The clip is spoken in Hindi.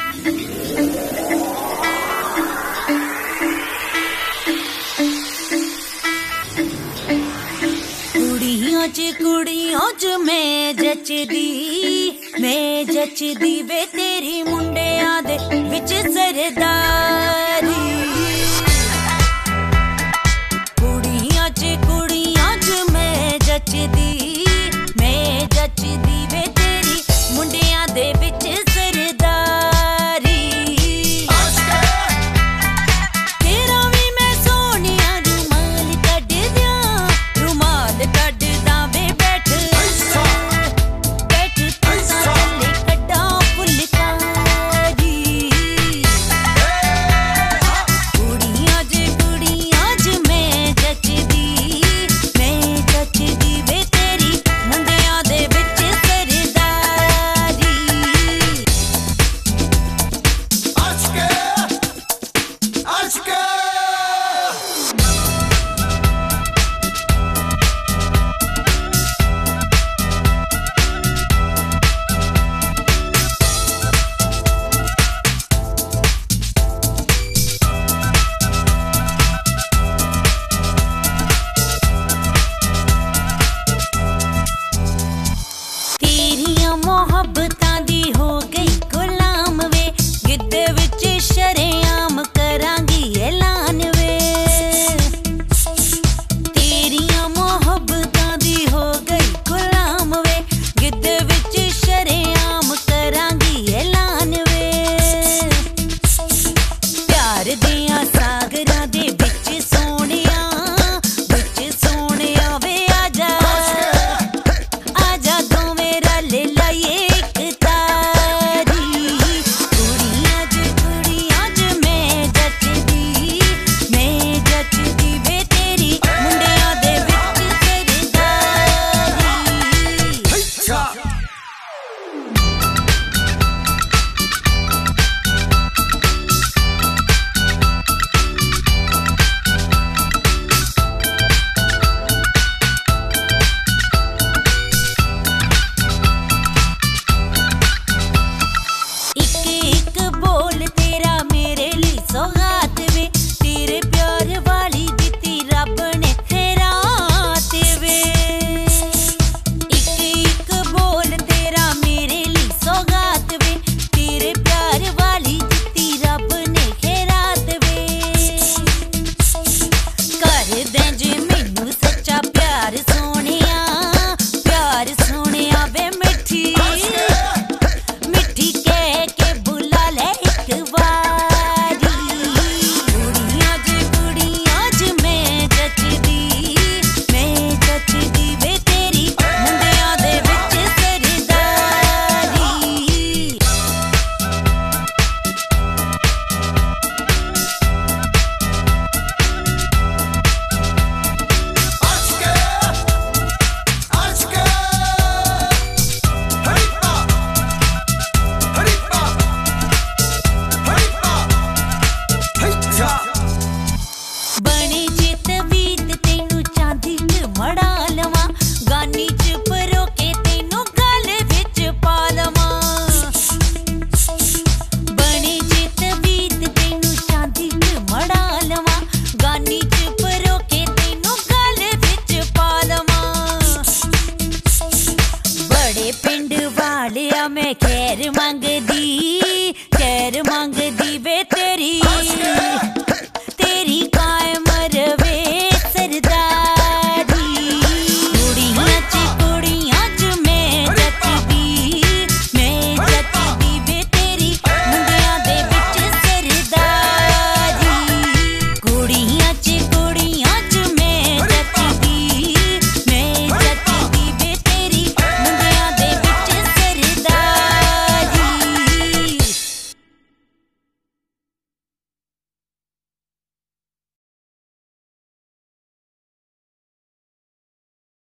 कुड़ियों च मैं जचदी वे तेरी मुंडियां दे विच सरदारी। कुड़ियों च मैं जचदी वे तेरी मुंडियां दे विच सरदारी। तेरा भी मैं सोनिया रुमाल कढ दा वे बैठ थल्ले कड्डा फुलकारी। कुड़ियां च मैं जचदी वे तेरी मुंडियां दे विच सरदारी। तेरियां मोहब्बतां दी हो गई गुलाम वे, गिद्ध विच शरेआम करांगी ऐलान वे। तेरियां मोहब्बतां दी हो गई गुलाम वे, गिद्ध विच शरेआम करांगी ऐलान वे। प्यार दियां सागरां दे विच सोनिया वे आजा दोवें रल लाइए एक तारी। कुड़ियां च मैं जचदी वे तेरी मुंडियां दे विच सरदारी। एक बोल तेरा मेरे लिए सौगात वे, तेरे प्यार वाली दित्ती रब ने खैरात वे। एक बोल तेरा मेरे लिए सौगात वे, तेरे प्यार वाली दित्ती रब ने खैरात वे। कर दे जे मैनू सच्चा प्यार सोनिया वे मिठी कह के बुला ले एक बारी। कुड़ियां च मैं जचदी वे तेरी मुंडियां दे विच सरदारी। बनी चित बीत तेनू चांदी च मड़ा लवां, गानी च परो के तेनू गल विच पा लवां। बनी चित बीत तेनू चांदी च मड़ा लवां, गानी च परो के तेनू गल विच पा लवां। बड़े पिंड वालिया मैं खैर मंगदी